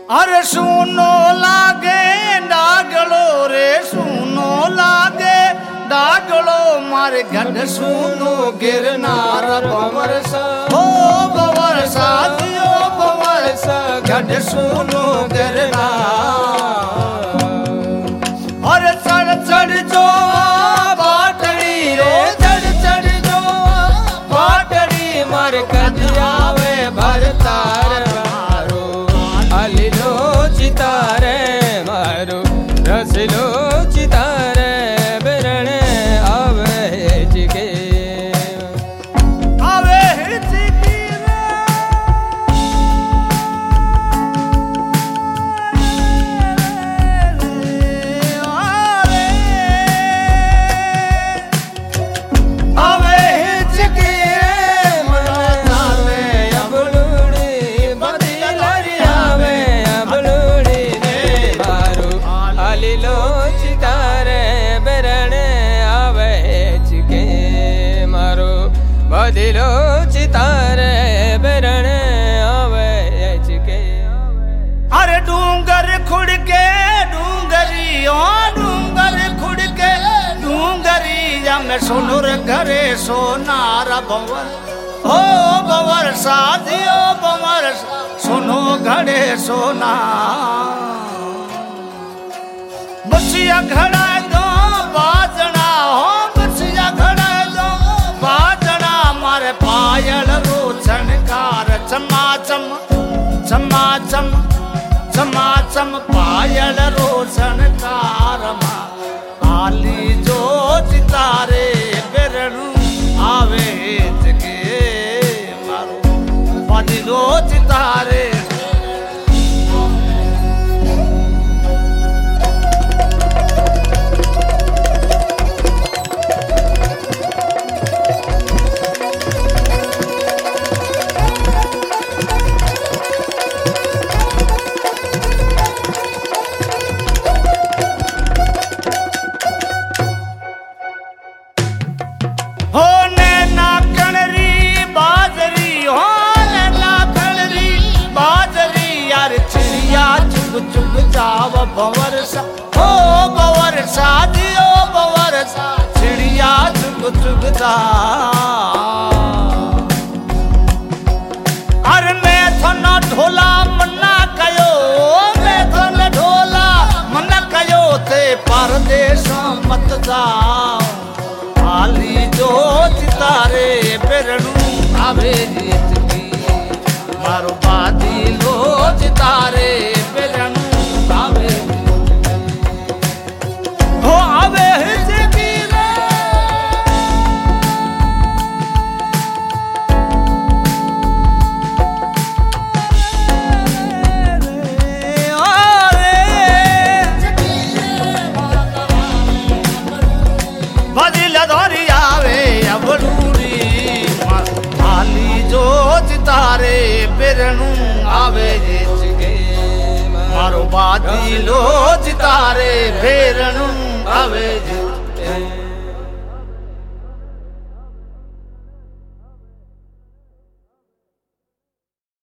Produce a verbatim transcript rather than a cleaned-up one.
अरे सुनो लागे डागलो रे सुनो लागे डागलो मारे गढ़ सुनो गिरनार बवर सा ओ बवर सा दियो बवर सा गढ़ सुनो गिरनार अरे चढ़ चढ़ जो बाटड़ी रे चढ़ चढ़ जो बाटड़ी मारे कदियावे भरतार मारो अलिलो चितारे मारो रसलो चितारे बिरण आवे चिके आवे चिकी रे आवे चिकी रे मनावे अबलूड़ी बदलरी आवे अबलूड़ी रे मारो अलिलो चितारे बिरण आवे चिके मारो बदलो चितारे बिरण आवे चिके अरे डूंगर खुड़के डूंगरी ओ डूंगर खुड़के डूंगरी या मैं सुनुर घरे सोनार बवर ओ बवर साधी ओ बवर सुनो घड़े सोना बसिया घड़ा दो बाजना हो बसिया घड़ा दो बाजना मारे पायल रोचन कार चमा चम चमा चम चमा चम पायल रोचन कार आली जो चितारे बिरणु आवे जगे मारो बदिलो चितारे चुग जाव बवर सा ओ बवर सा दियो बवर सा चिड़िया चुग चुग जा अरे मैं थना ढोला मना कयो मैं थना ढोला मना कयो ते परदेश मत जाओ आली जो चितारे बिरणु आवे चिकी मारो बादी लो चितारे बिरणु आवे हो आवे चिकी रे बदिल धोरी आवे अबलूरी आली जो चितारे बिरणु आवे चिके मारो बादी लो चितारे बिरणु आवे